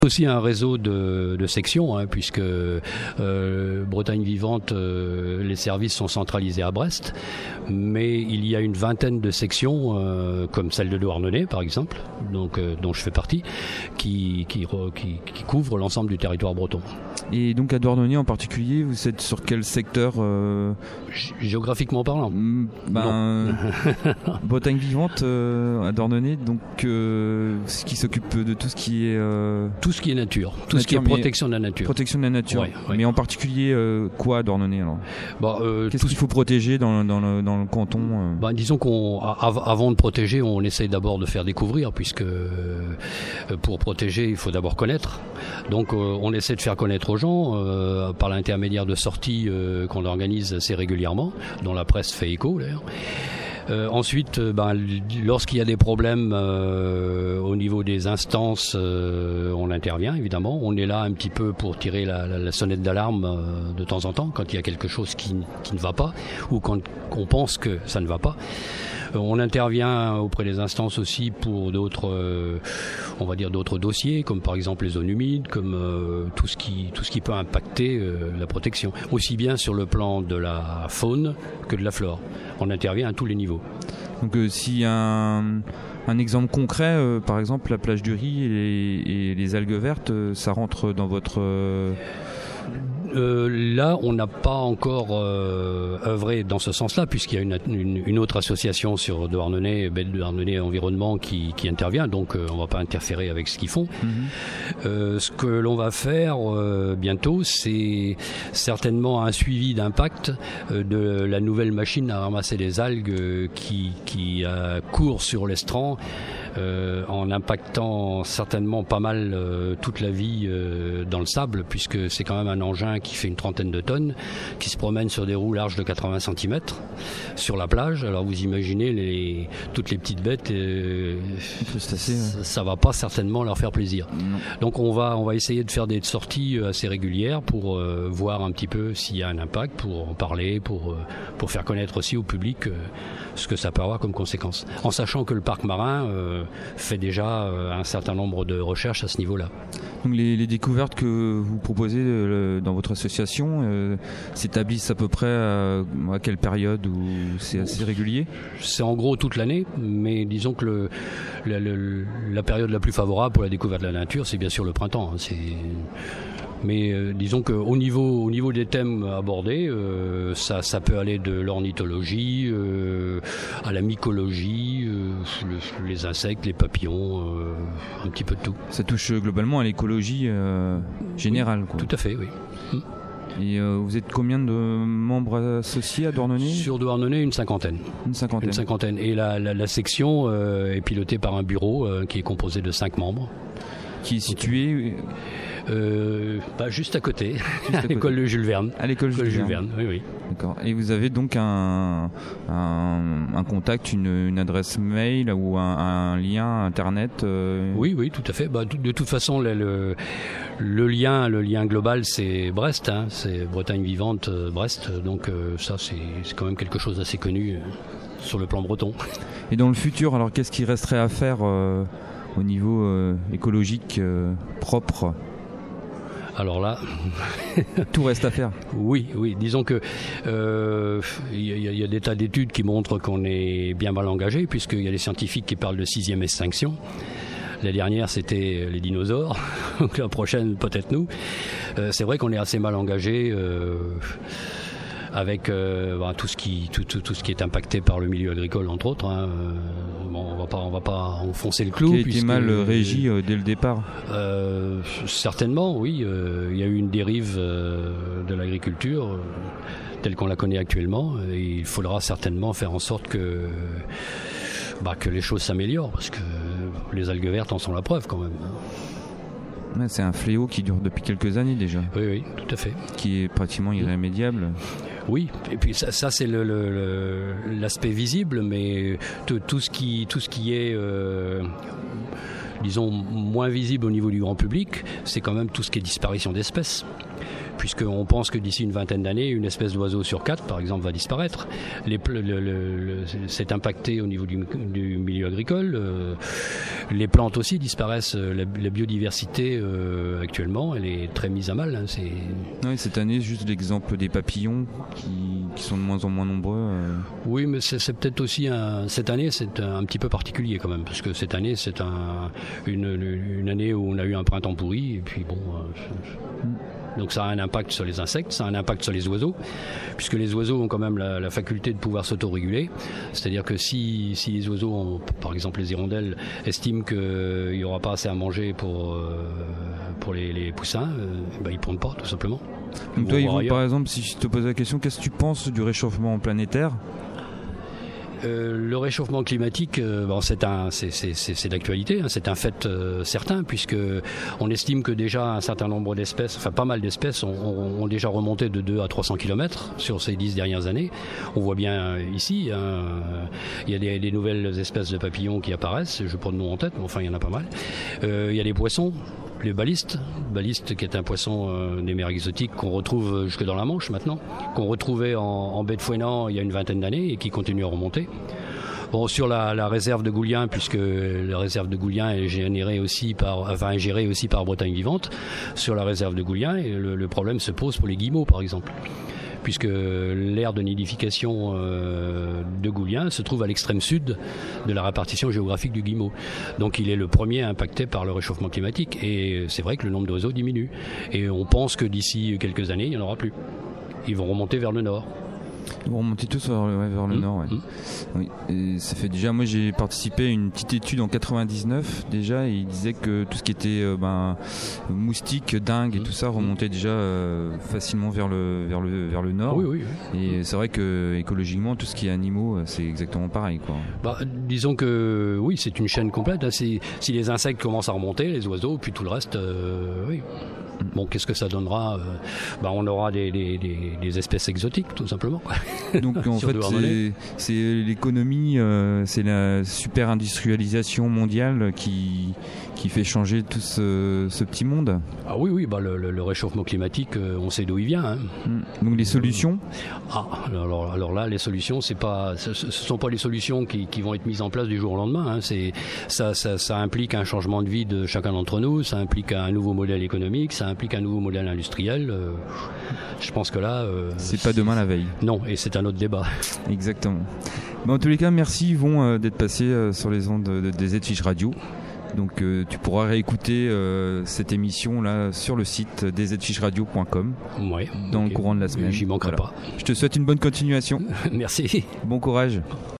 Aussi un réseau de sections, puisque Bretagne Vivante, les services sont centralisés à Brest, mais il y a une vingtaine de sections, comme celle de Douarnenez par exemple, donc, dont je fais partie, qui couvrent l'ensemble du territoire breton. Et donc à Douarnenez en particulier, vous êtes sur quel secteur géographiquement parlant? Bretagne Vivante à Douarnenez, donc qui s'occupe de tout ce qui est tout ce qui est nature, tout ce qui est protection de la nature. Protection de la nature. Ouais. Mais en particulier quoi à Douarnenez alors? Qu'est-ce qu'il faut protéger dans le canton Disons qu'avant de protéger, on essaye d'abord de faire découvrir, puisque pour protéger, il faut d'abord connaître. Donc on essaie de faire connaître aux gens par l'intermédiaire de sorties qu'on organise assez régulièrement, dont la presse fait écho d'ailleurs. Ensuite, lorsqu'il y a des problèmes au niveau des instances, on intervient évidemment. On est là un petit peu pour tirer la sonnette d'alarme de temps en temps quand il y a quelque chose qui ne va pas ou quand on pense que ça ne va pas. On intervient auprès des instances aussi pour d'autres dossiers, comme par exemple les zones humides, comme tout ce qui peut impacter la protection, aussi bien sur le plan de la faune que de la flore. On intervient à tous les niveaux. Donc s'il y a un exemple concret, par exemple la plage du Riz et les algues vertes, ça rentre dans votre... Là, on n'a pas encore œuvré dans ce sens-là, puisqu'il y a une autre association sur Douarnenez, Douarnenez Environnement, qui intervient, donc on ne va pas interférer avec ce qu'ils font. Ce que l'on va faire bientôt, c'est certainement un suivi d'impact de la nouvelle machine à ramasser les algues qui court sur l'estran, en impactant certainement pas mal toute la vie dans le sable, puisque c'est quand même un engin qui fait une trentaine de tonnes, qui se promène sur des roues larges de 80 cm sur la plage. Alors vous imaginez toutes les petites bêtes, ça va pas certainement leur faire plaisir. Non. Donc on va essayer de faire des sorties assez régulières pour voir un petit peu s'il y a un impact, pour en parler, pour faire connaître aussi au public ce que ça peut avoir comme conséquence. En sachant que le parc marin fait déjà un certain nombre de recherches à ce niveau-là. Donc les découvertes que vous proposez dans votre association s'établissent à peu près à quelle période, ou c'est assez régulier? C'est en gros toute l'année, mais disons que la période la plus favorable pour la découverte de la nature, c'est bien sûr le printemps. Mais disons qu'au niveau des thèmes abordés, ça peut aller de l'ornithologie à la mycologie, les insectes, les papillons, un petit peu de tout. Ça touche globalement à l'écologie générale, quoi. Tout à fait, oui. Et vous êtes combien de membres associés à Douarnenez? Sur Douarnenez, une cinquantaine. Une cinquantaine. Et la section est pilotée par un bureau qui est composé de 5 membres. Qui est situé juste à côté, à l'école de Jules Verne. À l'école Jules Verne, oui. D'accord. Et vous avez donc un contact, une adresse mail ou un lien internet Oui, tout à fait. De toute façon, le lien global, c'est Brest, c'est Bretagne Vivante Brest. Donc ça, c'est quand même quelque chose d'assez connu sur le plan breton. Et dans le futur, alors qu'est-ce qui resterait à faire au niveau écologique propre? Alors là, tout reste à faire. Oui. Disons que y a des tas d'études qui montrent qu'on est bien mal engagé, puisqu'il y a des scientifiques qui parlent de 6e extinction. La dernière, c'était les dinosaures. Donc la prochaine, peut-être nous. C'est vrai qu'on est assez mal engagé. Avec tout ce qui est impacté par le milieu agricole, entre autres. On va pas enfoncer le clou. Qui a été mal régi dès le départ. Certainement, oui. Il y a eu une dérive de l'agriculture telle qu'on la connaît actuellement. Et il faudra certainement faire en sorte que les choses s'améliorent, parce que les algues vertes en sont la preuve quand même. C'est un fléau qui dure depuis quelques années déjà. Oui, tout à fait. Qui est pratiquement irrémédiable. Oui, et puis ça c'est l'aspect visible, mais tout ce qui est disons moins visible au niveau du grand public, c'est quand même tout ce qui est disparition d'espèces. puisqu'on pense que d'ici une vingtaine d'années, une espèce d'oiseau sur 4, par exemple, va disparaître. C'est impacté au niveau du milieu agricole. Les plantes aussi disparaissent. La biodiversité actuellement, elle est très mise à mal. Hein. Oui, cette année, juste l'exemple des papillons qui sont de moins en moins nombreux. Oui, mais c'est peut-être aussi cette année, c'est un petit peu particulier quand même, parce que cette année, c'est une année où on a eu un printemps pourri, et puis bon. Donc ça a un impact sur les insectes, ça a un impact sur les oiseaux, puisque les oiseaux ont quand même la faculté de pouvoir s'autoréguler. C'est-à-dire que si les oiseaux, par exemple les hirondelles, estiment qu'il n'y aura pas assez à manger pour les poussins, ils ne pondent pas, tout simplement. Donc toi, Yvon, par exemple, si je te pose la question, qu'est-ce que tu penses du réchauffement planétaire ? Le réchauffement climatique, c'est d'actualité, hein, c'est un fait certain, puisque on estime que déjà un certain nombre d'espèces, enfin pas mal d'espèces, ont déjà remonté de 2 à 300 km sur ces 10 dernières années. On voit bien ici, il y a des nouvelles espèces de papillons qui apparaissent, je n'ai pas de nom en tête, mais enfin il y en a pas mal. Il y a des poissons. Les balistes qui est un poisson des mers exotiques qu'on retrouve jusque dans la Manche maintenant, qu'on retrouvait en baie de Fouesnant il y a une vingtaine d'années et qui continue à remonter. Bon, sur la réserve de Goulien, puisque la réserve de Goulien est gérée aussi par Bretagne Vivante, sur la réserve de Goulien, le problème se pose pour les guillemots par exemple, puisque l'aire de nidification de Goulien se trouve à l'extrême sud de la répartition géographique du guillemot. Donc il est le premier impacté par le réchauffement climatique. Et c'est vrai que le nombre d'oiseaux diminue. Et on pense que d'ici quelques années, il n'y en aura plus. Ils vont remonter vers le nord. Ils vont remonter tous vers le nord. Ouais. Oui. Et ça fait déjà, moi j'ai participé à une petite étude en 99 déjà, et il disait que tout ce qui était moustiques, dingues et tout ça remontait déjà facilement vers le nord. Oui. Et c'est vrai que écologiquement, tout ce qui est animaux, c'est exactement pareil, quoi. Disons que oui, c'est une chaîne complète. Hein. Si les insectes commencent à remonter, les oiseaux, puis tout le reste, oui. Bon, qu'est-ce que ça donnera ? On aura des espèces exotiques, tout simplement. Donc en fait, c'est l'économie, c'est la super industrialisation mondiale qui fait changer tout ce petit monde. Ah oui, le réchauffement climatique, on sait d'où il vient. Hein. Donc les solutions ? Alors là, les solutions, ce sont pas les solutions qui vont être mises en place du jour au lendemain. Hein. Ça implique un changement de vie de chacun d'entre nous, ça implique un nouveau modèle économique, ça implique un nouveau modèle industriel. Je pense que là... c'est pas demain la veille. Non, et c'est un autre débat. Exactement. En tous les cas, merci Yvon d'être passé sur les ondes des ZFish Radio. Donc tu pourras réécouter cette émission là sur le site dzfishradio.com dans le courant de la semaine. J'y manquerai pas. Je te souhaite une bonne continuation. Merci. Bon courage.